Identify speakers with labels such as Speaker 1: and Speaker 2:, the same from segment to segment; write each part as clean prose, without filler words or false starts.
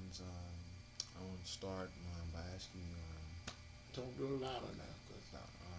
Speaker 1: questions. I want to start by asking you,
Speaker 2: Talk a little louder now, 'cause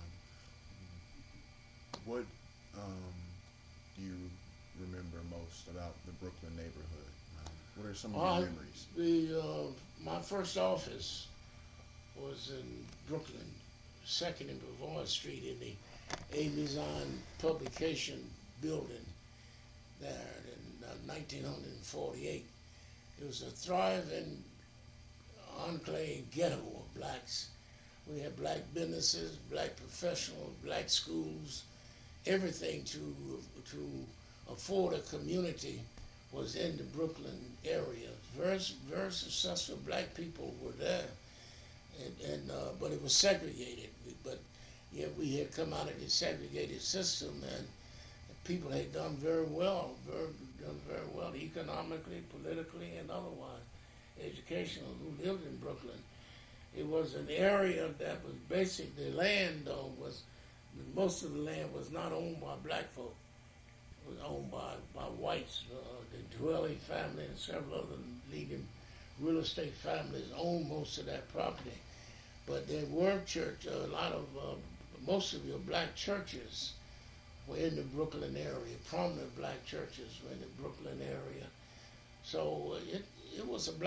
Speaker 1: what um, do you remember most about the Brooklyn neighborhood? What are some of your
Speaker 2: I,
Speaker 1: memories?
Speaker 2: my first office was in Brooklyn, Second and Brevard Street, in the Amazon Publication Building there in 1948. It was a thriving enclave ghetto of blacks. We had black businesses, black professionals, black schools, everything to afford a community was in the Brooklyn area. Very successful black people were there, and but it was segregated. But yeah, we had come out of the segregated system, and people had done very well economically, politically, and otherwise, educational. Who lived in Brooklyn? It was an area that was basically land, though, was most of the land was not owned by black folk. It was owned by whites. The Dwelly family and several other leading real estate families owned most of that property. But there were most of your black churches were in the Brooklyn area. Prominent black churches were in the Brooklyn area. So it was a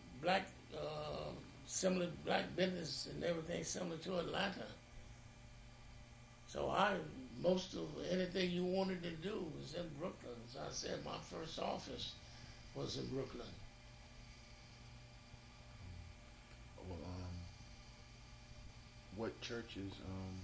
Speaker 2: similar black business and everything similar to Atlanta. So most of anything you wanted to do was in Brooklyn. As I said, my first office was in Brooklyn.
Speaker 1: Well, what churches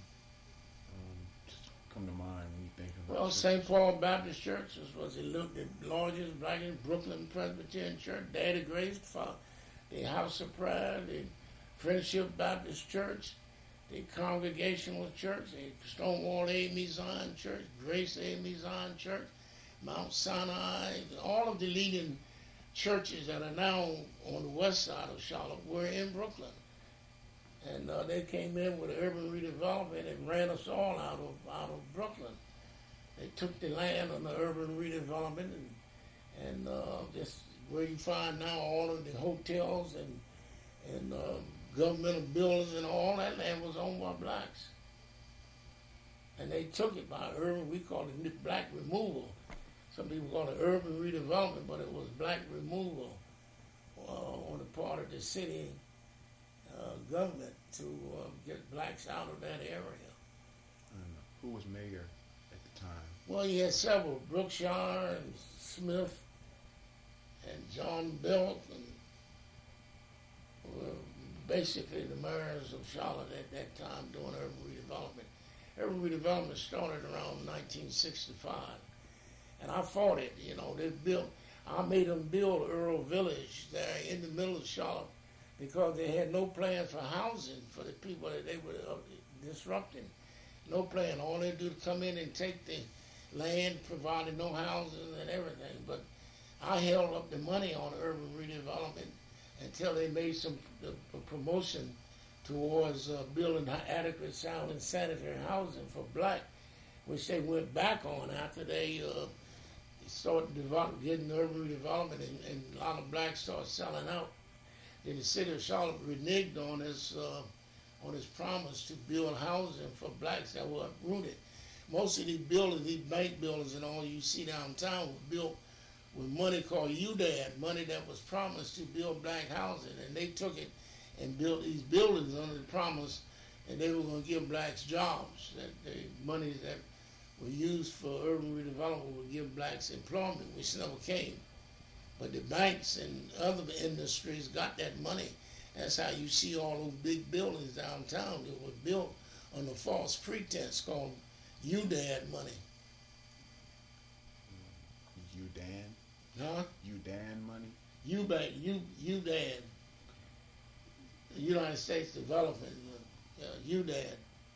Speaker 1: just come to mind when you think about
Speaker 2: Well,
Speaker 1: churches?
Speaker 2: St. Paul Baptist Church was the largest black in Brooklyn Presbyterian Church. Daddy Grace, the House of Prayer, the Friendship Baptist Church, the Congregational Church, the Stonewall A. Zion Church, Grace A. Zion Church, Mount Sinai. All of the leading churches that are now on the west side of Charlotte were in Brooklyn. And they came in with urban redevelopment and ran us all out of Brooklyn. They took the land on the urban redevelopment and just where you find now all of the hotels and governmental buildings and all that land was owned by blacks. And they took it by urban, we call it black removal. Some people call it urban redevelopment, but it was black removal on the part of the city government to get blacks out of that area.
Speaker 1: And who was mayor at the time?
Speaker 2: Well, you had several, Brookshire and Smith and John Belt, and were basically the mayors of Charlotte at that time doing urban redevelopment. Urban redevelopment started around 1965, and I fought it. I made them build Earl Village there in the middle of Charlotte because they had no plan for housing for the people that they were disrupting. No plan. All they do is come in and take the land, provided no housing and everything. But I held up the money on urban redevelopment until they made some promotion towards building adequate, sound, and sanitary housing for black, which they went back on after they started getting urban redevelopment, and a lot of blacks started selling out. Then the city of Charlotte reneged on his promise to build housing for blacks that were uprooted. Most of these buildings, these bank buildings and all you see downtown were built with money called UDAD, money that was promised to build black housing. And they took it and built these buildings under the promise and they were going to give blacks jobs. That the money that were used for urban redevelopment would give blacks employment, which never came. But the banks and other industries got that money. That's how you see all those big buildings downtown that were built on a false pretense called UDAD money.
Speaker 1: UDAN?
Speaker 2: Huh?
Speaker 1: UDAN money?
Speaker 2: UDAD. United States Development. UDAD.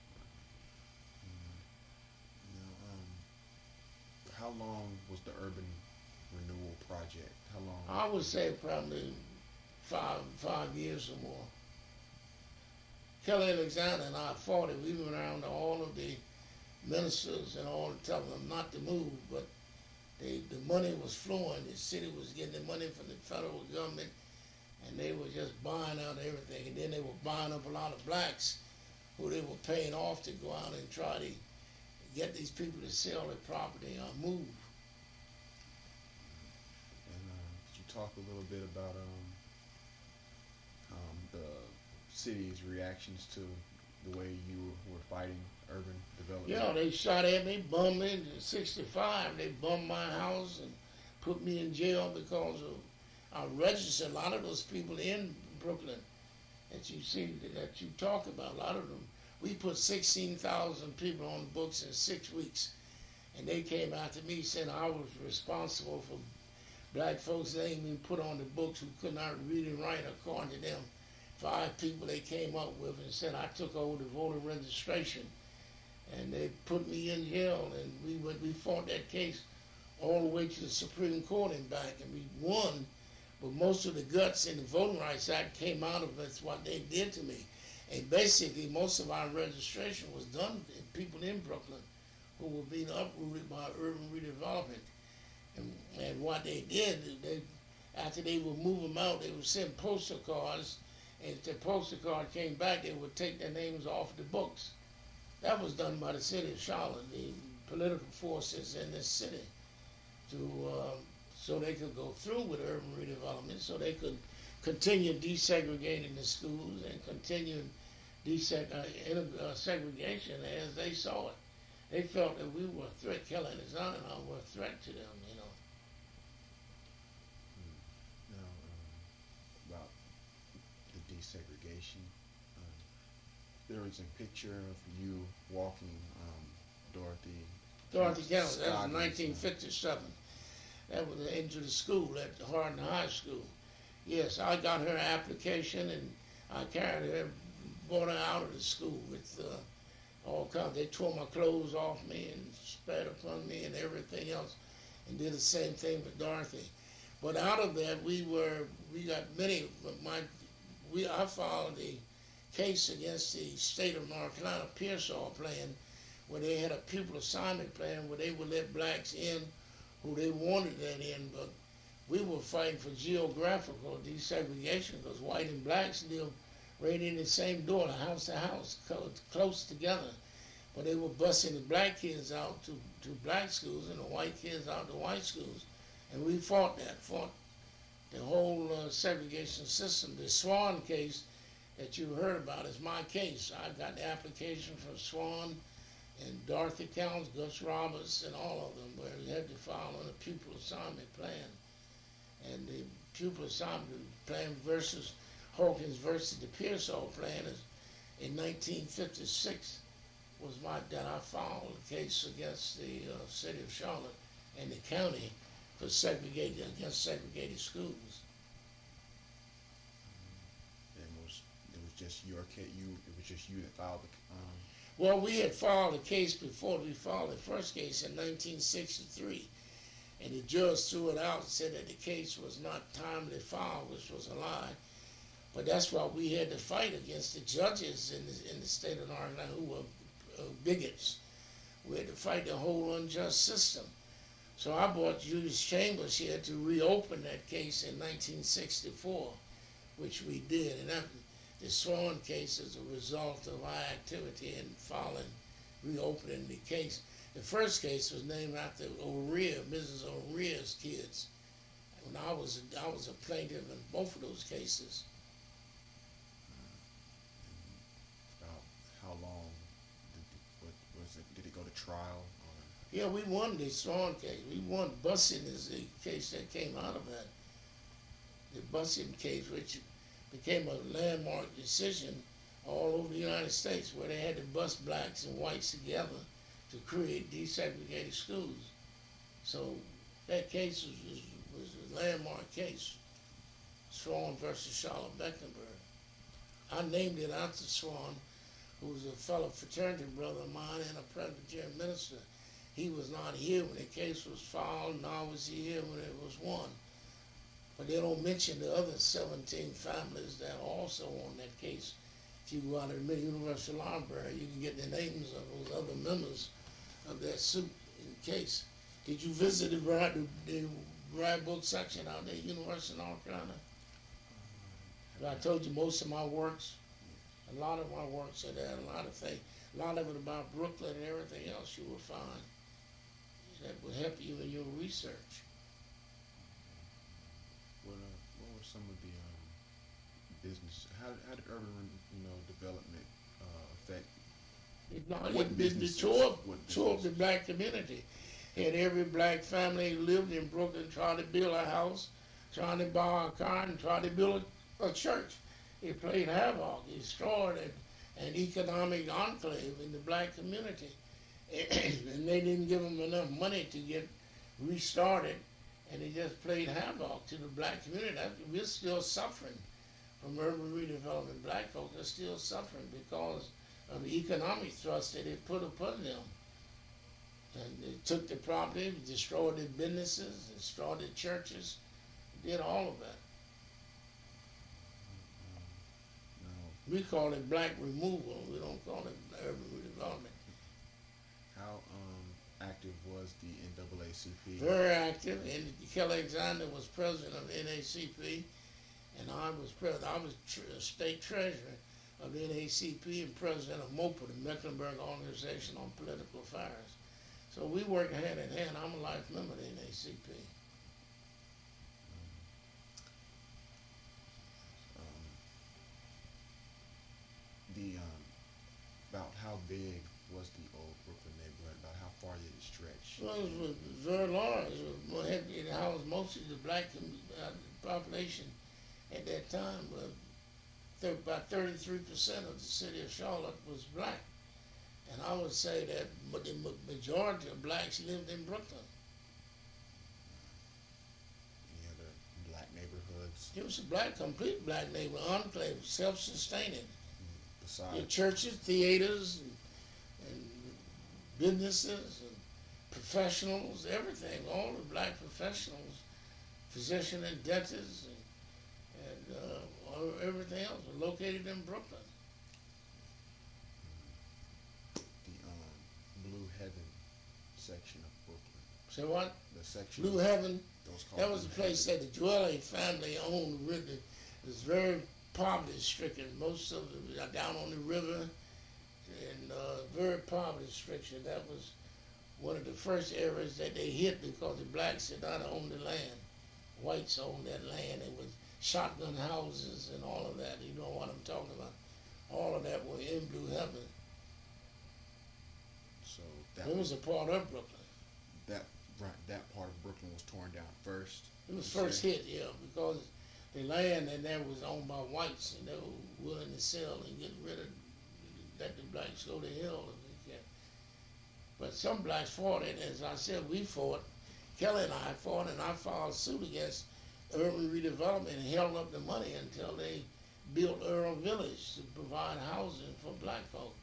Speaker 1: How long was the urban renewal project? How long?
Speaker 2: I would say probably 5 years or more. Kelly Alexander and I fought it. We went around to all of the ministers and all telling them not to move, but the money was flowing. The city was getting the money from the federal government, and they were just buying out everything. And then they were buying up a lot of blacks who they were paying off to go out and try to get these people to sell their property or move.
Speaker 1: And could you talk a little bit about the city's reactions to the way you were fighting urban development?
Speaker 2: Yeah, they shot at me, bummed me in '65. They bummed my house and put me in jail because of I registered a lot of those people in Brooklyn that you see that you talk about. A lot of them, we put 16,000 people on the books in 6 weeks, and they came after me saying I was responsible for black folks they ain't even put on the books who could not read and write according to them. 5 people they came up with and said I took over the voter registration, and they put me in jail, and we fought that case all the way to the Supreme Court and back, and we won. But most of the guts in the Voting Rights Act came out of it, what they did to me. And basically, most of our registration was done in people in Brooklyn who were being uprooted by urban redevelopment. And what they did, after they would move them out, they would send postal cards, and if the postal card came back, they would take their names off the books. That was done by the city of Charlotte, the political forces in this city, so they could go through with urban redevelopment, so they could continue desegregating the schools and continue segregation as they saw it. They felt that we were a threat. Kelly and his aunt and I were a threat to them, you know.
Speaker 1: Now, about the desegregation, there was a picture of you walking
Speaker 2: Dorothy County. That was 1957. That was into the school at Hardin High School. Yes, I got her application, and I carried her, brought her out of the school with all kinds. They tore my clothes off me and spat upon me and everything else, and did the same thing with Dorothy. But out of that, we got many. I filed the case against the state of North Carolina Pearsall plan, where they had a pupil assignment plan where they would let blacks in who they wanted that in, but we were fighting for geographical desegregation because white and blacks live right in the same door, house to house, close together. But they were busing the black kids out to black schools and the white kids out to white schools. And we fought the whole segregation system. The Swan case that you heard about is my case. I got the application from Swan and Dorothy Counts, Gus Roberts, and all of them, where we had to file on a pupil assignment plan. And the pupil assignment plan versus Hawkins versus the Pearsall plan is in 1956 was that I filed a case against the city of Charlotte and the county for against segregated schools.
Speaker 1: And it was just your case. It was just you that filed the.
Speaker 2: Well, we had filed a case before. We filed the first case in 1963, and the judge threw it out and said that the case was not timely filed, which was a lie. But that's why we had to fight against the judges in the state of North Carolina who were bigots. We had to fight the whole unjust system. So I brought Julius Chambers here to reopen that case in 1964, which we did. And the Swan case is a result of our activity in reopening the case. The first case was named after O'Rear, Mrs. O'Rear's kids. When I was a plaintiff in both of those cases.
Speaker 1: About how long did it go to trial?
Speaker 2: Yeah, we won the Swan case. We won. Busing is the case that came out of that. The busing case, which became a landmark decision all over the United States, where they had to bus blacks and whites together to create desegregated schools. So that case was a landmark case, Swan versus Charlotte Mecklenburg. I named it after Swan, who was a fellow fraternity brother of mine and a Presbyterian minister. He was not here when the case was filed, nor was he here when it was won. But they don't mention the other 17 families that are also on that case. If you go out to the Universal Library, you can get the names of those other members of that suit in the case. Did you visit the Rare Book section out there at University of North Carolina? I told you most of my works, a lot of my works are there, a lot of things, a lot of it about Brooklyn and everything else you will find that will help you in your research.
Speaker 1: What were some of the business? How did urban, development affect what
Speaker 2: It
Speaker 1: businesses?
Speaker 2: tore up the black community. Had every black family who lived in Brooklyn trying to build a house, trying to buy a car, and trying to build a church. It played havoc. It destroyed an economic enclave in the black community. And they didn't give them enough money to get restarted, and it just played havoc to the black community. We're still suffering from urban redevelopment. Black folks are still suffering because of the economic thrust that it put upon them. And they took the property, destroyed the businesses, destroyed the churches, did all of that.
Speaker 1: No.
Speaker 2: We call it black removal. We don't call it urban redevelopment.
Speaker 1: How active was the NAACP?
Speaker 2: Very active. And Kelly Alexander was president of the NAACP, and I was president. I was state treasurer of the NAACP and president of MOPA, the Mecklenburg Organization on Political Affairs. So we work hand in hand. I'm a life member of the NAACP.
Speaker 1: Um, the About how big was the old Brooklyn neighborhood? About how far did it stretch?
Speaker 2: Well, it was very large. It housed most of the black population at that time. About 33% of the city of Charlotte was black. And I would say that the majority of blacks lived in Brooklyn.
Speaker 1: Any other black neighborhoods
Speaker 2: It was a complete black neighborhood, enclave, self-sustaining. Your
Speaker 1: besides?
Speaker 2: churches, theaters, and businesses, and professionals, everything. All the black professionals, physicians and dentists, and everything else was located in Brooklyn.
Speaker 1: The Blue Heaven section of Brooklyn.
Speaker 2: So what?
Speaker 1: The section.
Speaker 2: Blue Heaven,
Speaker 1: Those called
Speaker 2: that was a
Speaker 1: Blue
Speaker 2: place
Speaker 1: Heaven.
Speaker 2: that the Dwelling family owned. Really, it was very poverty stricken. Most of it was down on the river, and very poverty stricken. That was one of the first areas that they hit because the blacks did not own the land. Whites owned that land. It was shotgun houses and all of that. You know what I'm talking about. All of that were in Blue Heaven.
Speaker 1: So that
Speaker 2: It was a part of Brooklyn.
Speaker 1: that part of Brooklyn was torn down first.
Speaker 2: It was
Speaker 1: you
Speaker 2: first
Speaker 1: say?
Speaker 2: hit, yeah, because the land in there was owned by whites, and they were willing to sell and get rid of, let the blacks go to hell if they can. But some blacks fought it. As I said, we fought. Kelly and I fought, and I filed suit against urban redevelopment and held up the money until they built Earl Village to provide housing for black folk.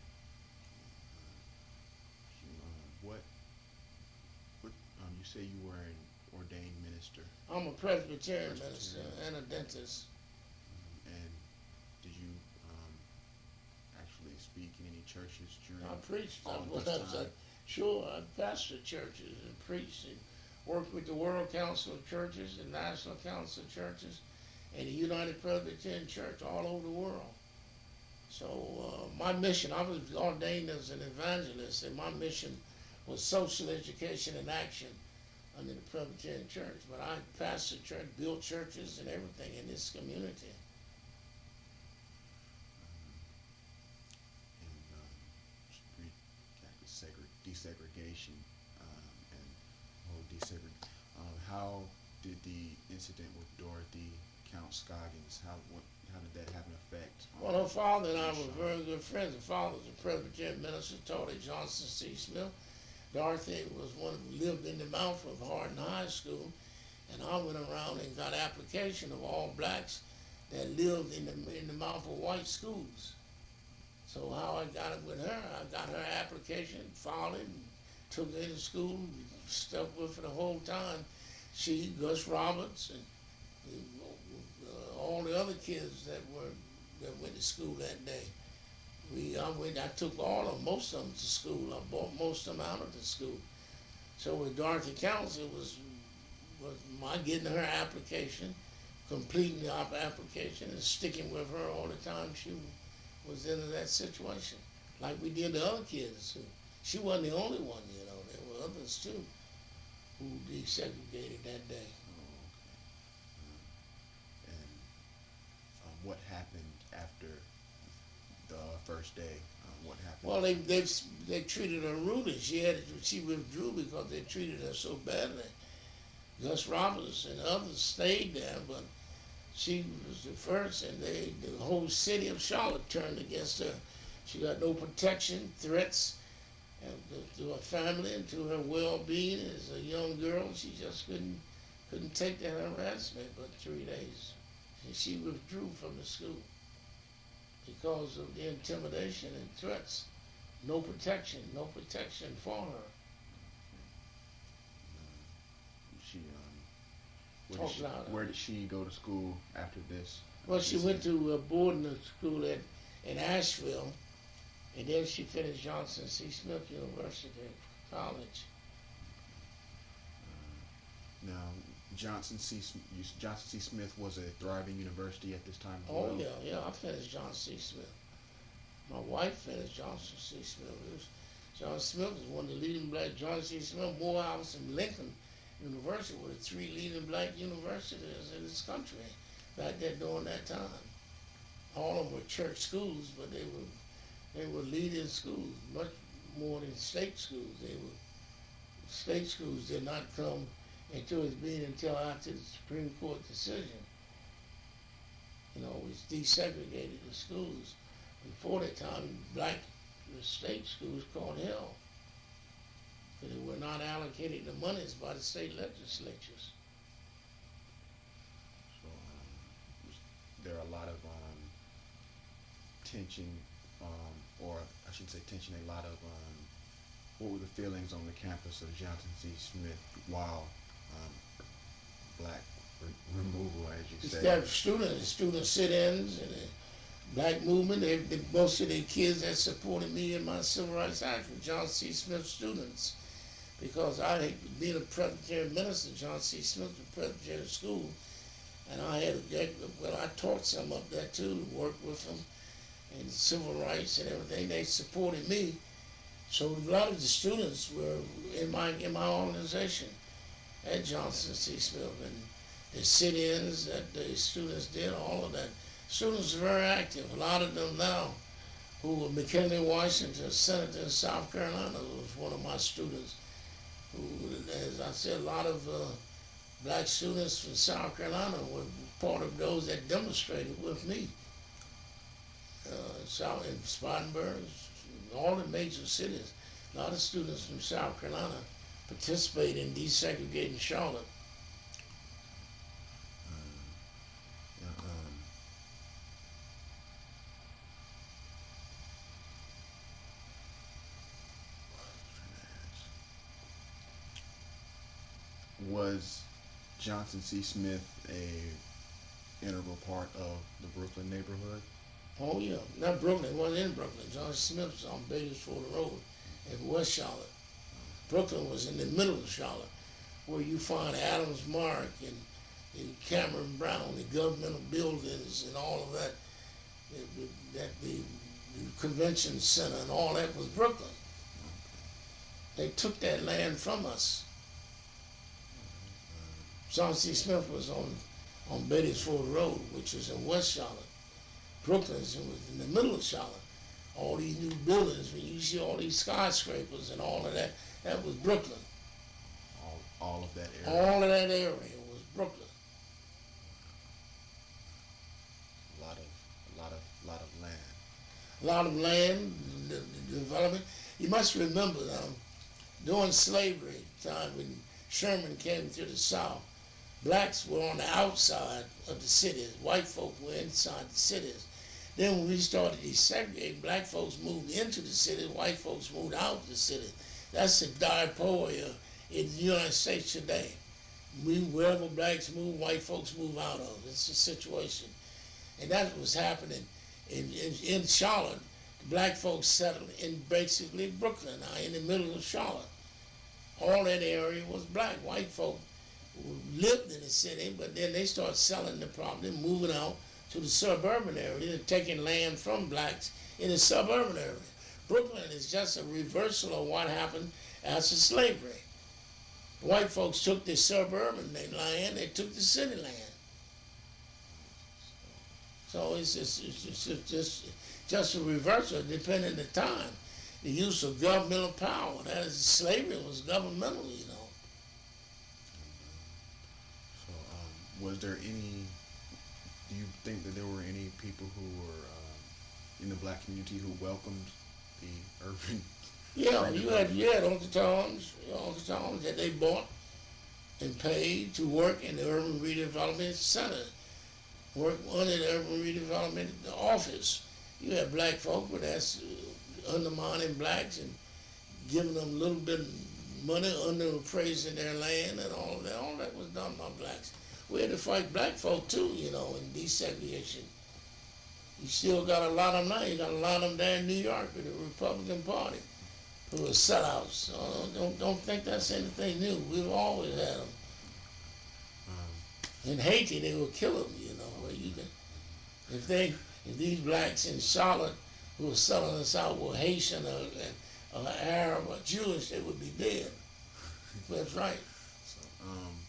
Speaker 1: What you say you were an ordained minister,
Speaker 2: I'm a Presbyterian minister and a dentist.
Speaker 1: and did you actually speak in any churches during
Speaker 2: I preached.
Speaker 1: all of this time?
Speaker 2: Sure, I pastored churches and preached and worked with the World Council of Churches, the National Council of Churches, and the United Presbyterian Church all over the world. So my mission, I was ordained as an evangelist, and my mission was social education and action under the Presbyterian Church. But I pastored church, built churches and everything in this community.
Speaker 1: And desegregation and whole desegregation. How did the incident with Dorothy Count Scoggins? How did that have an effect?
Speaker 2: Well, her father and I were very good friends. Her father was a Presbyterian minister, taught at Johnson C. Smith. Dorothy was one who lived in the mouth of Hardin High School, and I went around and got application of all blacks that lived in the mouth of white schools. So how I got it with her, I got her application, filed it, took her to school, stuck with her the whole time. She, Gus Roberts, and all the other kids that went to school that day. I took most of them to school. I bought most of them out of the school. So with Dorothy Counts, it was my getting her application, completing the application and sticking with her all the time she was in that situation, like we did the other kids. She wasn't the only one, you know. There were others too who desegregated that day.
Speaker 1: Oh, okay. And what happened after the first day? What happened?
Speaker 2: Well, they treated her rudely. She withdrew because they treated her so badly. Gus Roberts and others stayed there, but she was the first, and the whole city of Charlotte turned against her. She got no protection, threats to her family and to her well-being as a young girl. She just couldn't take that harassment for 3 days. And she withdrew from the school because of the intimidation and threats. No protection for her.
Speaker 1: She
Speaker 2: Talk louder.
Speaker 1: where did she go to school after this?
Speaker 2: Well, she went to a boarding school in Asheville, and then she finished Johnson C. Smith University College.
Speaker 1: Now, Johnson C. Smith was a thriving university at this time as
Speaker 2: Oh
Speaker 1: well.
Speaker 2: yeah, I finished Johnson C. Smith. My wife finished Johnson C. Smith. Johnson Smith was one of the leading black. Johnson C. Smith, Morehouse, and Lincoln University were the 3 leading black universities in this country back there during that time. All of them were church schools, but they were leading schools, much more than state schools. State schools did not come into its being until after the Supreme Court decision. You know, which desegregated the schools. Before that time, the state schools called hell. Because they were not allocated the monies by the state legislatures.
Speaker 1: So there are a lot of tension, or I shouldn't say tension, a lot of what were the feelings on the campus of Johnson C. Smith while black removal, as you say?
Speaker 2: Instead of student sit-ins and the black movement, most of the kids that supported me in my civil rights act were Johnson C. Smith students. Because being a Presbyterian minister, Johnson C. Smith was a Presbyterian school, and I taught some up there too, worked with them in civil rights and everything. They supported me. So a lot of the students were in my organization at Johnson C. Smith, and the sit-ins that the students did, all of that. Students are very active. A lot of them now, who were McKinley Washington, senator in South Carolina, was one of my students. Who, as I said, a lot of black students from South Carolina were part of those that demonstrated with me. In Spartanburg, all the major cities, a lot of students from South Carolina participated in desegregating Charlotte.
Speaker 1: Was Johnson C. Smith a integral part of the Brooklyn neighborhood?
Speaker 2: Oh yeah, not Brooklyn. It wasn't in Brooklyn. Johnson Smith was on Bakersfield Road in West Charlotte. Brooklyn was in the middle of Charlotte, where you find Adams Mark and Cameron Brown, the governmental buildings and all of that. The convention center and all that was Brooklyn. They took that land from us. Johnson C. Smith was on Bakersfield Road, which is in West Charlotte. Brooklyn was in the middle of Charlotte. All these new buildings, when you see all these skyscrapers and all of that, that was Brooklyn.
Speaker 1: All of that area?
Speaker 2: All of that area was Brooklyn.
Speaker 1: A lot of land.
Speaker 2: A lot of land, the development. You must remember during slavery time when Sherman came to the South, blacks were on the outside of the cities. White folk were inside the cities. Then when we started desegregating, black folks moved into the city, white folks moved out of the city. That's the diaspora in the United States today. Wherever blacks move, white folks move out of. It's the situation. And that was happening in Charlotte. The black folks settled in basically Brooklyn, in the middle of Charlotte. All that area was black. White folk who lived in the city, but then they start selling the property, moving out to the suburban area, taking land from blacks in the suburban area. Brooklyn is just a reversal of what happened after slavery. White folks took the suburban land, they took the city land. So it's just a reversal depending on the time. The use of governmental power. That is, slavery was governmental, you know.
Speaker 1: So, was there any? Do you think that there were any people who were in the black community who welcomed the urban?
Speaker 2: Yeah, you had Uncle Tom's that they bought and paid to work in the Urban Redevelopment Center, work under the Urban Redevelopment Office. You had black folk, but that's undermining blacks and giving them a little bit of money, underappraising their land and all of that. All that was done by blacks. We had to fight black folk too, you know, in desegregation. You still got a lot of them now. You got a lot of them there in New York with the Republican Party who are sellouts. So don't think that's anything new. We've always had them. In Haiti, they would kill them, you know. Where you can, if these blacks in Charlotte who were selling us out were Haitian or Arab or Jewish, they would be dead. That's right.
Speaker 1: So,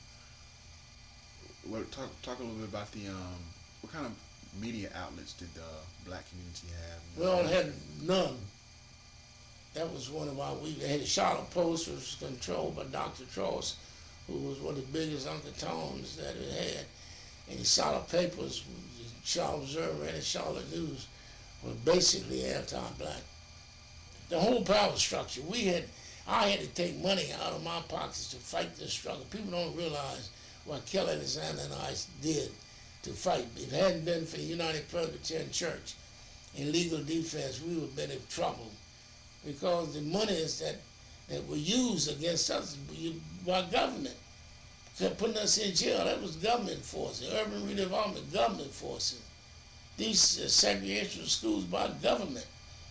Speaker 1: talk a little bit about the what kind of media outlets did the black community have?
Speaker 2: We all had none. That was one of our, we had the Charlotte Post, which was controlled by Dr. Trost, who was one of the biggest Uncle Toms that it had. And the Charlotte papers, the Charlotte Observer and the Charlotte News, were basically anti-black. The whole power structure, I had to take money out of my pockets to fight this struggle. People don't realize what Kelly Alexander and I did to fight. If it hadn't been for the United Presbyterian Church in legal defense, we would have been in trouble. Because the monies that were used against us by government, kept putting us in jail, that was government forces, urban redevelopment, government forces. These segregation schools by government.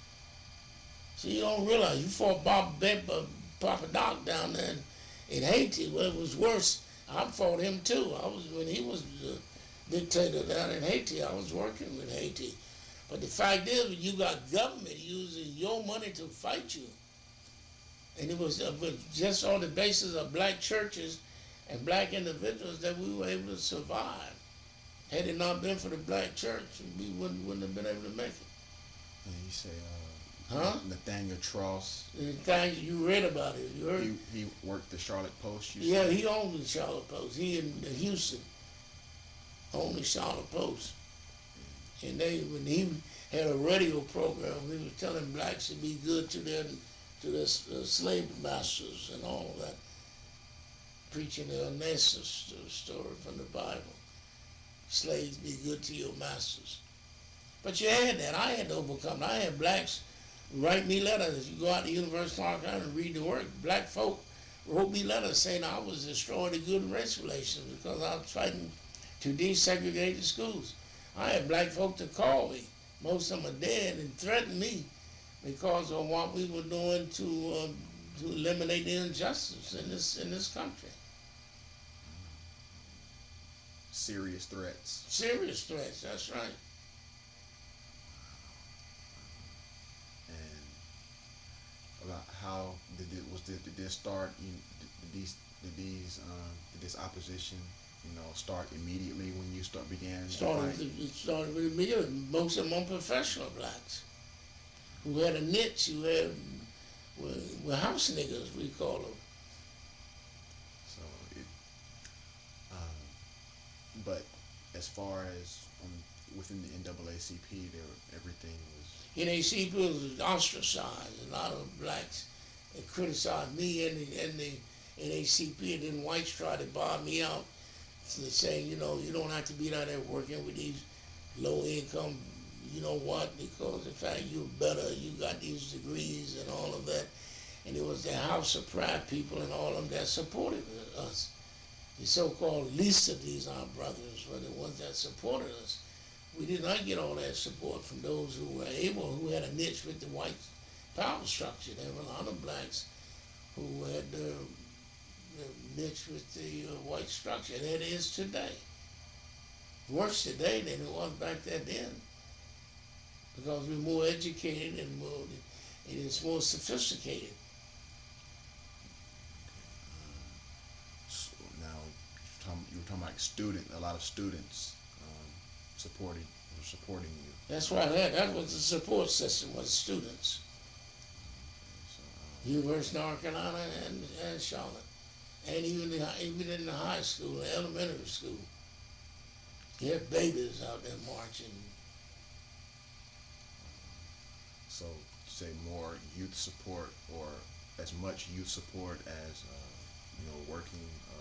Speaker 2: So you don't realize, you fought Papa Doc down there in Haiti, where it was worse. I fought him too. When he was the dictator down in Haiti, I was working with Haiti. But the fact is, you got government using your money to fight you. And it was just on the basis of black churches and black individuals that we were able to survive. Had it not been for the black church, we wouldn't have been able to make it.
Speaker 1: And you say,
Speaker 2: Nathaniel
Speaker 1: Trost.
Speaker 2: You read about it. You heard?
Speaker 1: He worked the Charlotte Post.
Speaker 2: Yeah, he owned the Charlotte Post. He in Houston owned the Charlotte Post. And when he had a radio program, he was telling blacks to be good to their slave masters and all of that, preaching the Onesimus story from the Bible. Slaves, be good to your masters. But you had that. I had to overcome it. I had blacks write me letters. If you go out to University of North Carolina and read the work, black folk wrote me letters saying I was destroying the good race relations because I was fighting to desegregate the schools. I had black folk to call me. Most of them are dead and threatened me because of what we were doing to eliminate the injustice in this country.
Speaker 1: Serious threats.
Speaker 2: Serious threats. That's right.
Speaker 1: And about how did this start? Did this opposition, start immediately when you began?
Speaker 2: It started immediately. Most of them unprofessional blacks who had a niche, who were house niggas, we call them.
Speaker 1: So but as far as within the NAACP, everything was.
Speaker 2: NAACP was ostracized. A lot of blacks criticized me and the NAACP, and then whites tried to bar me out, saying, you don't have to be out there working with these low income, because in fact you're better, you got these degrees and all of that. And it was the House of Pride people and all of them that supported us. The so-called least of these our brothers were the ones that supported us. We did not get all that support from those who were able, who had a niche with the white power structure. There were a lot of blacks who had mixed with the white structure, and it is today. Worse today than it was back then, because we're more educated and it is more sophisticated.
Speaker 1: So now you were talking about a lot of students supporting you.
Speaker 2: That's right. That was the support system, was students.
Speaker 1: So,
Speaker 2: University of North Carolina and Charlotte, and even in the high school, the elementary school, you had babies out there marching.
Speaker 1: so say more youth support, or as much youth support as working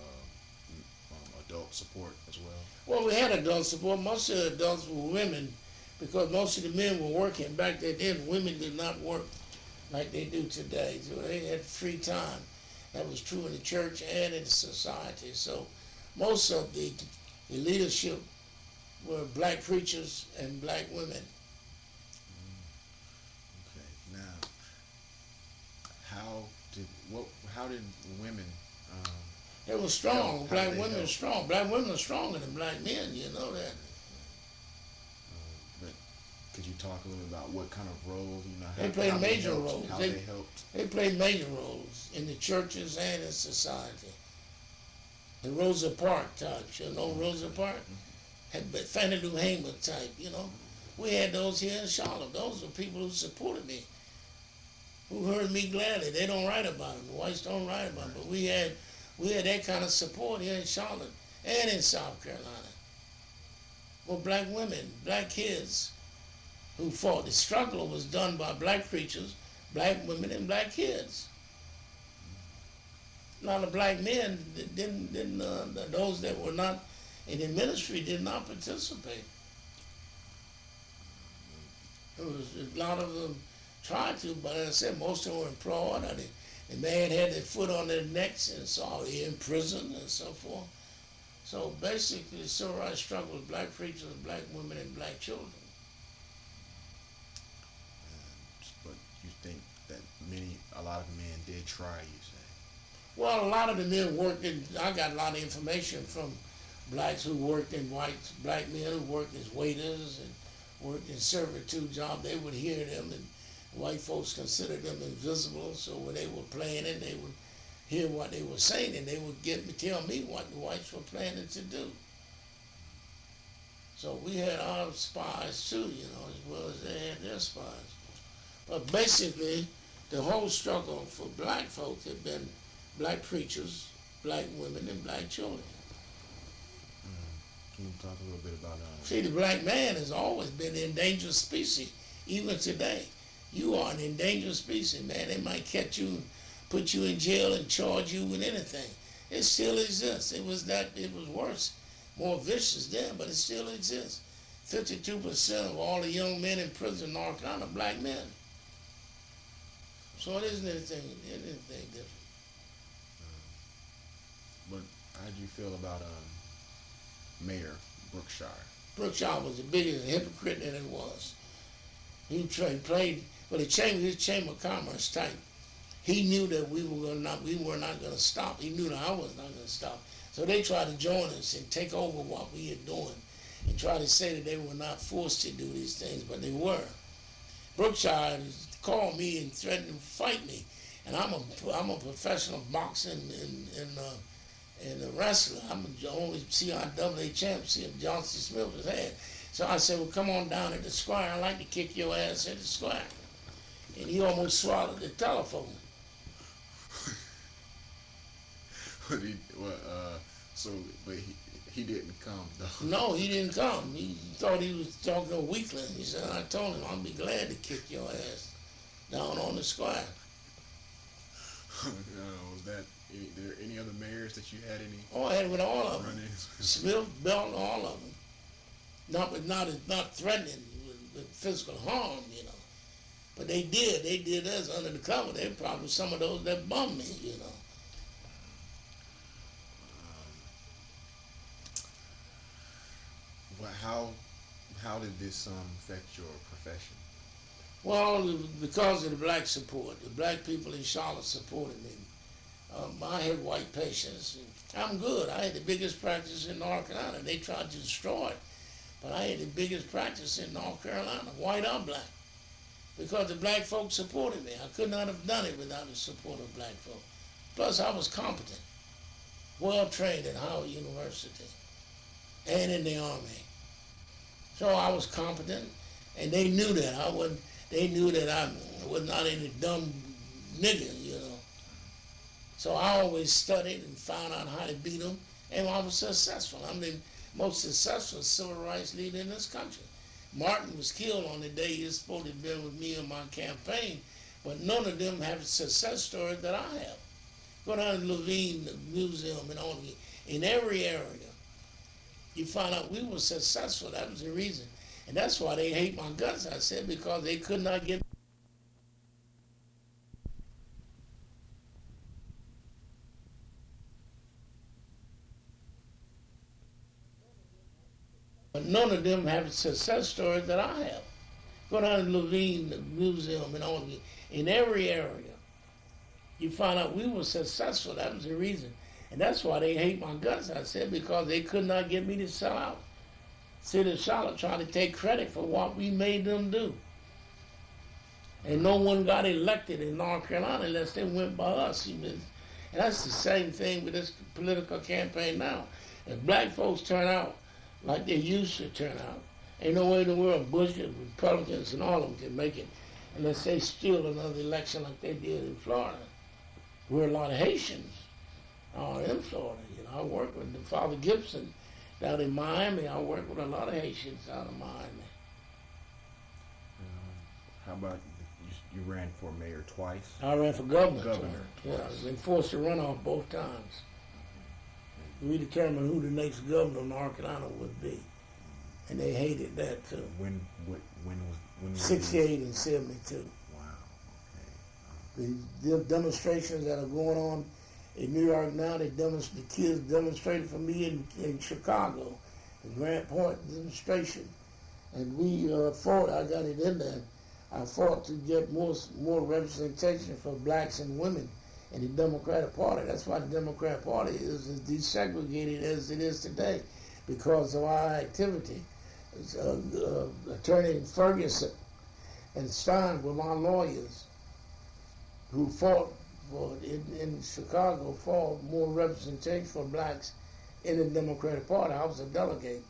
Speaker 1: adult support as well.
Speaker 2: Well, we had adult support. Most of the adults were women, because most of the men were working. Back then, women did not work like they do today. So they had free time. That was true in the church and in society. So most of the leadership were black preachers and black women.
Speaker 1: Okay. Now, how did women?
Speaker 2: They were strong.
Speaker 1: How
Speaker 2: Black
Speaker 1: did they
Speaker 2: women
Speaker 1: help?
Speaker 2: are strong. Black women are stronger than black men. You know that.
Speaker 1: But could you talk a little about what kind of roles?
Speaker 2: They played major
Speaker 1: helped,
Speaker 2: roles.
Speaker 1: How they helped.
Speaker 2: They played major roles in the churches and in society. The Rosa Parks types, Rosa Parks? Had Fannie Lou Hamer type, We had those here in Charlotte. Those were people who supported me, who heard me gladly. They don't write about them. The whites don't write about them. But we had that kind of support here in Charlotte and in South Carolina. Well, black women, black kids who fought. The struggle was done by black preachers, black women, and black kids. Now the black men those that were not in the ministry did not participate. There was a lot of them tried to, but as I said, most of them were employed. Or the man had their foot on their necks, and so they in prison and so forth. So basically, the civil rights struggle was black preachers, black women, and black children.
Speaker 1: But you think that a lot of men did try, you say?
Speaker 2: Well, a lot of the men worked I got a lot of information from blacks who worked in black men who worked as waiters and worked in servitude jobs. They would hear them, and white folks considered them invisible. So when they were playing it, they would hear what they were saying, and they would tell me what the whites were planning to do. So we had our spies too, as well as they had their spies. But basically, the whole struggle for black folks had been black preachers, black women, and black children.
Speaker 1: Can you talk a little bit about
Speaker 2: See, the black man has always been an endangered species, even today. You are an endangered species, man. They might catch you and put you in jail and charge you with anything. It still exists. It was worse, more vicious then, but it still exists. 52% of all the young men in prison in North Carolina are black men. So it isn't anything different.
Speaker 1: But how did you feel about Mayor Brookshire?
Speaker 2: Brookshire was the biggest hypocrite that it was. He played, well, his Chamber of Commerce type. He knew that we were not going to stop. He knew that I was not going to stop. So they tried to join us and take over what we were doing and try to say that they were not forced to do these things, but they were. Brookshire called me and threatened to fight me, and I'm a professional boxer and a wrestler. I'm the only CIAA champ Johnson Smith has had. So I said, well, come on down at the square. I'd like to kick your ass at the square. And he almost swallowed the telephone.
Speaker 1: But he didn't come, though.
Speaker 2: No, he didn't come. He thought he was talking to a weakling. He said, I told him, I'll be glad to kick your ass down on the square.
Speaker 1: Was there any other mayors that you had any?
Speaker 2: Oh, I had it with all of them.
Speaker 1: Run-ins?
Speaker 2: Smith, Belton, all of them. Not threatening with physical harm, But they did us under the cover. They probably some of those that bummed me,
Speaker 1: How did this affect your profession?
Speaker 2: Well, because of the black support. The black people in Charlotte supported me. I had white patients. I'm good. I had the biggest practice in North Carolina. They tried to destroy it, but I had the biggest practice in North Carolina, white or black, because the black folks supported me. I could not have done it without the support of black folks. Plus, I was competent, well trained at Howard University and in the Army. So I was competent, and they knew that. They knew that I was not any dumb nigga, you know. So I always studied and found out how to beat them, and I was successful. I'm the most successful civil rights leader in this country. Martin was killed on the day he was supposed to have been with me in my campaign, but none of them have a success story that I have. Go down to Levine Museum and all in every area, you find out we were successful. That was the reason. And that's why they hate my guts, I said, because they could not get. But none of them have a success story that I have. Go down to Levine Museum and all in every area, you find out we were successful. That was the reason. And that's why they hate my guts, I said, because they could not get me to sell out. City of Charlotte tried to take credit for what we made them do. And no one got elected in North Carolina unless they went by us. And that's the same thing with this political campaign now. If black folks turn out like they used to turn out, ain't no way in the world Bush and Republicans and all of them can make it unless they steal another election like they did in Florida. We're a lot of Haitians in Florida. You know, I work with Father Gibson down in Miami. I work with a lot of Haitians out of Miami.
Speaker 1: How about you ran for mayor twice?
Speaker 2: I ran for governor.
Speaker 1: Governor.
Speaker 2: Yeah, I've been forced to run off both times. We determined who the next governor of North Carolina would be, and they hated that too.
Speaker 1: When was
Speaker 2: 68 and 72.
Speaker 1: Wow. Okay.
Speaker 2: The demonstrations that are going on in New York now, the kids demonstrated for me in Chicago, the Grant Point demonstration, and we fought. I got it in there. I fought to get more representation for blacks and women in the Democratic Party. That's why the Democratic Party is as desegregated as it is today, because of our activity. Attorney Ferguson and Stein were my lawyers who fought in Chicago for more representation for blacks in the Democratic Party. I was a delegate.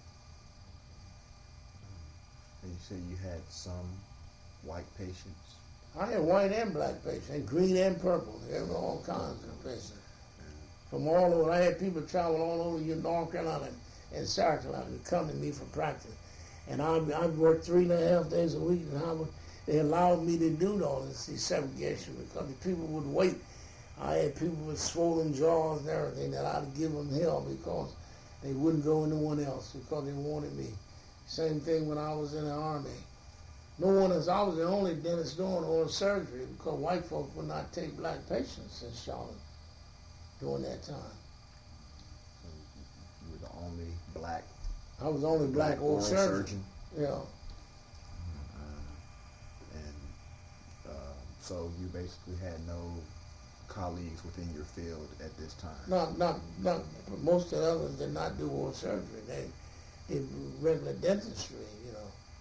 Speaker 1: And you said you had some white patients?
Speaker 2: I had white and black patients, and green and purple. There were all kinds of patients. From all over. I had people travel all over North Carolina and South Carolina to come to me for practice. And I worked 3.5 days a week, and they allowed me to do all this desegregation because the people would wait. I had people with swollen jaws and everything that I'd give them hell because they wouldn't go anyone else because they wanted me. Same thing when I was in the Army. I was the only dentist doing oral surgery because white folks would not take black patients in Charlotte during that time.
Speaker 1: So you were the only black?
Speaker 2: I was the only black oral surgeon. Yeah.
Speaker 1: So you basically had no colleagues within your field at this time?
Speaker 2: Not most of the others did not do oral surgery. They did regular dentistry, you know.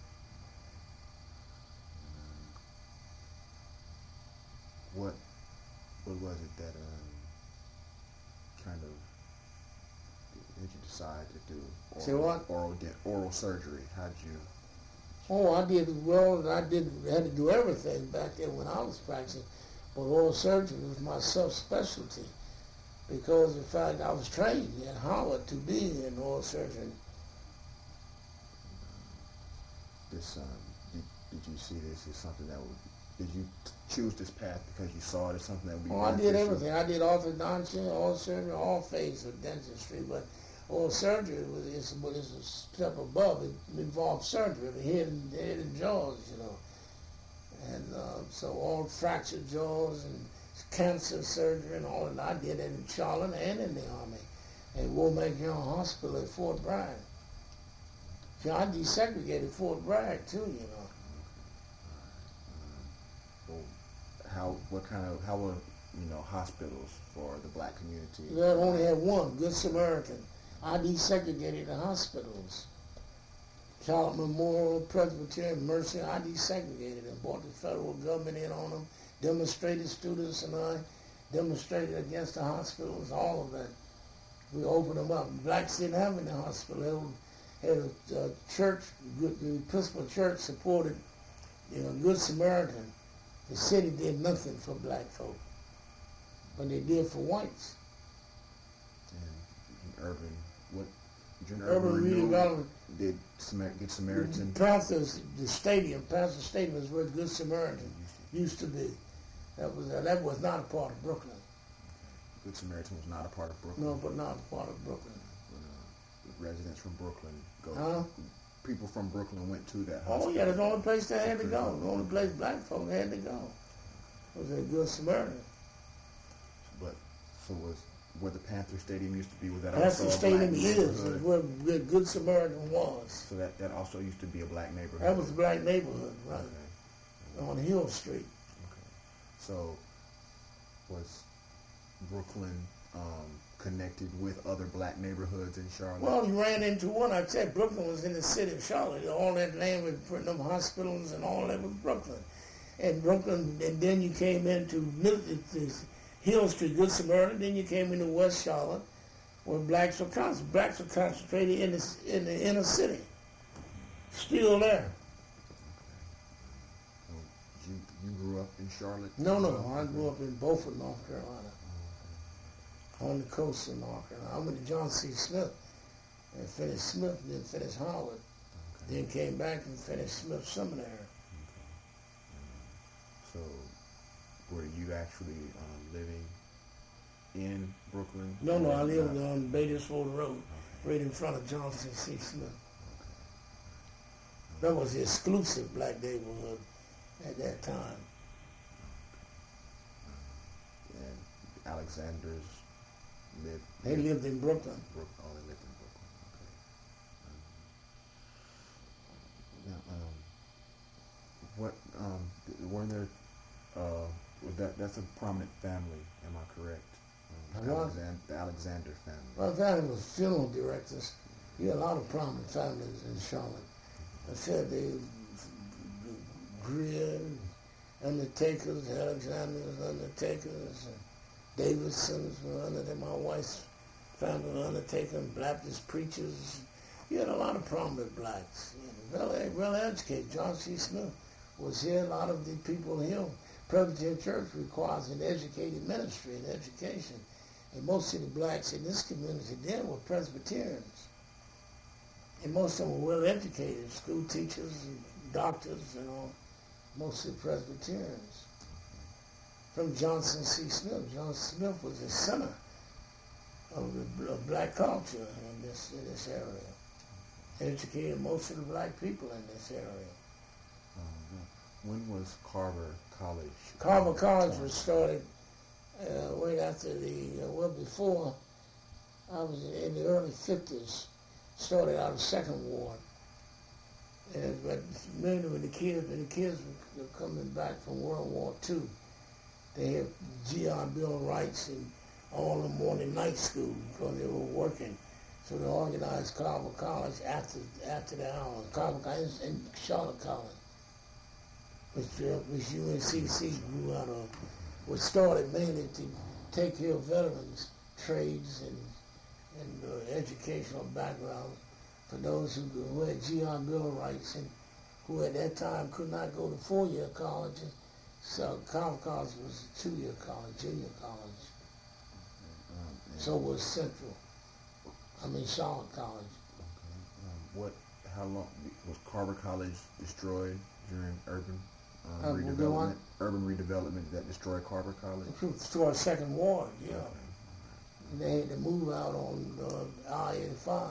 Speaker 1: What was it that kind of did you decide to do?
Speaker 2: Say what?
Speaker 1: Oral surgery. How'd you?
Speaker 2: Oh, I did well. I had to do everything back then when I was practicing, but oral surgery was my subspecialty because, in fact, I was trained at Howard to be an oral surgeon.
Speaker 1: This did you see this as something that would? Did you choose this path because you saw it as something that would be?
Speaker 2: Oh, I did everything. I did orthodontia, oral surgery, all phases of dentistry, but oral surgery is a step above. It involves surgery, the head and jaws, you know. And so all fractured jaws and cancer surgery and all that. I did it in Charlotte and in the Army at Womack Young Hospital at Fort Bragg. See, I desegregated Fort Bragg too, you know.
Speaker 1: How hospitals for the black community.
Speaker 2: They only had one, Good Samaritan. I desegregated the hospitals. Charlotte Memorial, Presbyterian, Mercy, I desegregated them, brought the federal government in on them, demonstrated, students and I demonstrated against the hospitals, all of that. We opened them up. Blacks didn't have any hospital. They had a church, the Episcopal Church supported, Good Samaritan. The city did nothing for black folk, but they did for whites.
Speaker 1: And
Speaker 2: urban redevelopment.
Speaker 1: Did Good Samaritan?
Speaker 2: The stadium, Panther Stadium is where Good Samaritan used to be. That was not a part of Brooklyn.
Speaker 1: Good Samaritan was not a part of Brooklyn.
Speaker 2: No, but not a part of Brooklyn.
Speaker 1: Residents from Brooklyn go. People from Brooklyn went to that hospital.
Speaker 2: Oh yeah, that's the only place they had to go. The only place black folk had to go was at Good Samaritan.
Speaker 1: But where the Panther Stadium used to be, was that
Speaker 2: Panther
Speaker 1: also a
Speaker 2: Stadium
Speaker 1: black
Speaker 2: is
Speaker 1: neighborhood?
Speaker 2: where Good Samaritan was.
Speaker 1: So that also used to be a black neighborhood.
Speaker 2: That was a black neighborhood, right?
Speaker 1: Okay.
Speaker 2: On Hill Street.
Speaker 1: Okay. So was Brooklyn connected with other black neighborhoods in Charlotte?
Speaker 2: Well, you ran into one. I said Brooklyn was in the city of Charlotte. All that land with putting them hospitals and all that was Brooklyn. And then you came into Hill Street, Good Samaritan. Then you came into West Charlotte, where blacks were concentrated in the inner city. Still there.
Speaker 1: So you grew up in Charlotte?
Speaker 2: No, I grew up in Beaufort, North Carolina. On the coast of North Carolina. I went to John C. Smith and finished Smith, then finished Howard. Okay. Then came back and finished Smith Seminary. Okay.
Speaker 1: So, were you actually living in Brooklyn?
Speaker 2: No, I lived on Badersfield Road, right in front of Johnson C. Smith. Okay. That was the exclusive black neighborhood at that time.
Speaker 1: And Alexander's
Speaker 2: They lived in Brooklyn.
Speaker 1: They lived in Brooklyn. Okay. Were there? That's a prominent family. Am I correct? The Alexander family.
Speaker 2: My family was funeral directors. You had a lot of prominent families in Charlotte. I said the Greer, Undertakers, Alexander's Undertakers, and Davidsons were under there. My wife's family were undertaken, Baptist preachers. You had a lot of prominent blacks. Well educated. John C. Smith was here. A lot of the people here. Presbyterian Church requires an educated ministry and education. And most of the blacks in this community then were Presbyterians. And most of them were well educated, school teachers and doctors and all, mostly Presbyterians. From Johnson C. Smith. Johnson Smith was the center of black culture in this area. Educated most of the black people in this area.
Speaker 1: When was Carver College?
Speaker 2: Carver College was started right after before. I was in the early 50s. Started out of Second Ward. But mainly when the kids were coming back from World War II, they had G.I. Bill of Rights and all the morning night school because they were working. So they organized Carver College after the hour. Carver College and Charlotte College, which UNCC grew out of, was started mainly to take care of veterans, trades, and educational background for those who had G.I. Bill of Rights and who at that time could not go to four-year colleges. So Carver College was a two-year college, junior college. So was Charlotte College.
Speaker 1: Okay. How long was Carver College destroyed during urban
Speaker 2: redevelopment?
Speaker 1: Urban redevelopment that destroyed Carver College?
Speaker 2: It destroyed Second Ward, yeah. Okay. They had to move out on I-85.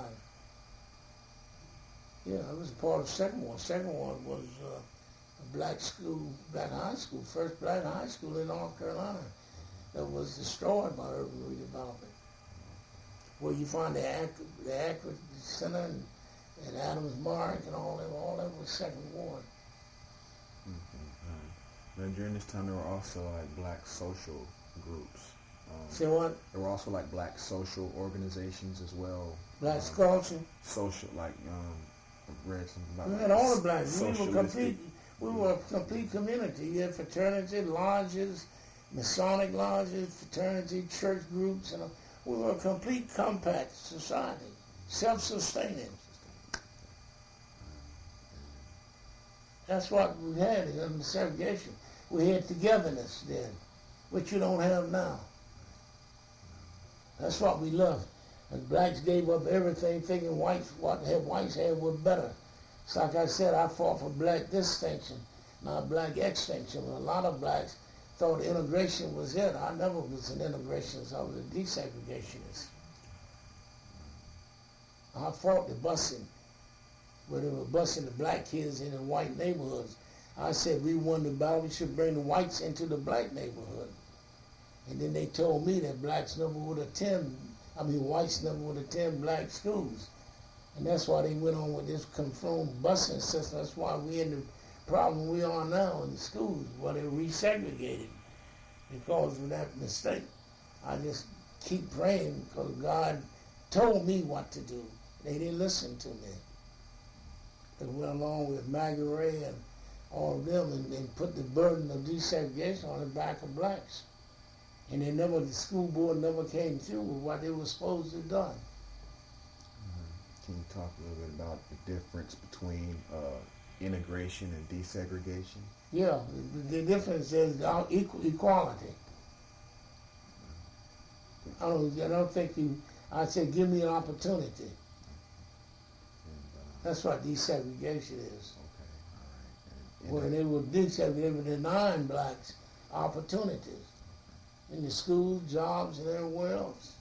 Speaker 2: Yeah, it was a part of Second Ward. Second Ward was a black high school, first black high school in North Carolina that was destroyed by urban redevelopment. Where you find the Akron Center and Adams Mark and all that was Second Ward.
Speaker 1: Mm-hmm. Now during this time there were also like black social groups.
Speaker 2: Say what?
Speaker 1: There were also like black social organizations as well.
Speaker 2: Black culture.
Speaker 1: Social, like I've read something about.
Speaker 2: We
Speaker 1: Like,
Speaker 2: had all the blacks. We were
Speaker 1: socialistic.
Speaker 2: complete. We were a complete community. You had fraternity, lodges, Masonic lodges, fraternity, church groups, and we were a complete compact society, self-sustaining. That's what we had in the segregation. We had togetherness then, which you don't have now. That's what we loved. And blacks gave up everything thinking whites had were better. It's like I said, I fought for black distinction, not black extinction. A lot of blacks thought integration was it. I never was an integrationist. I was a desegregationist. I fought the busing, where they were busing the black kids in the white neighborhoods. I said we won the battle. We should bring the whites into the black neighborhood. And then they told me that whites never would attend black schools. And that's why they went on with this conformed busing system. That's why we're in the problem we are now in the schools, where they're resegregated because of that mistake. I just keep praying because God told me what to do. They didn't listen to me. They went along with Maggie Ray and all of them and put the burden of desegregation on the back of blacks. And the school board never came through with what they were supposed to have done.
Speaker 1: Can you talk a little bit about the difference between integration and desegregation?
Speaker 2: Yeah, the difference is our equality. I don't think I said give me an opportunity. That's what desegregation is.
Speaker 1: Okay, all right.
Speaker 2: When they were desegregated, they were denying blacks opportunities in the schools, jobs, and everywhere else.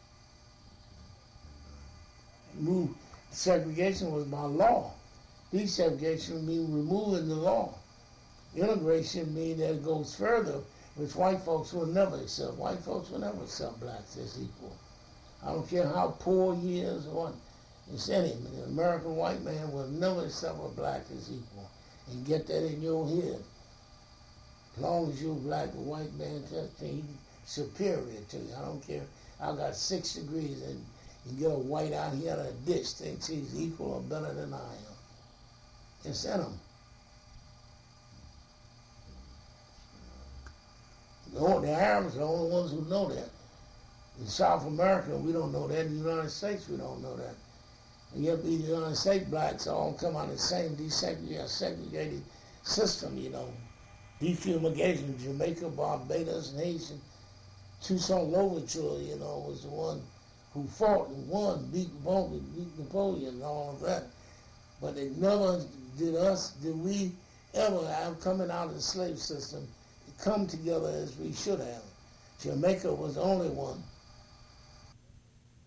Speaker 2: Segregation was by law. Desegregation means removing the law. Integration means that it goes further, which white folks will never accept. White folks will never accept blacks as equal. I don't care how poor he is or what. It's anything. The American white man will never accept a black as equal. And get that in your head. As long as you're black, the white man just think he's superior to you. I don't care. I got 6 degrees and you get a white out here in a ditch thinks he's equal or better than I am. It's in him. The Arabs are the only ones who know that. In South America, we don't know that. In the United States, we don't know that. And yet, the United States blacks all come out of the same segregated system, you know. Defumigation, Jamaica, Barbados, and Haiti. Toussaint Louverture, you know, was the one who fought and won, beat Napoleon and all of that. But it never did we ever have, coming out of the slave system, come together as we should have. Jamaica was the only one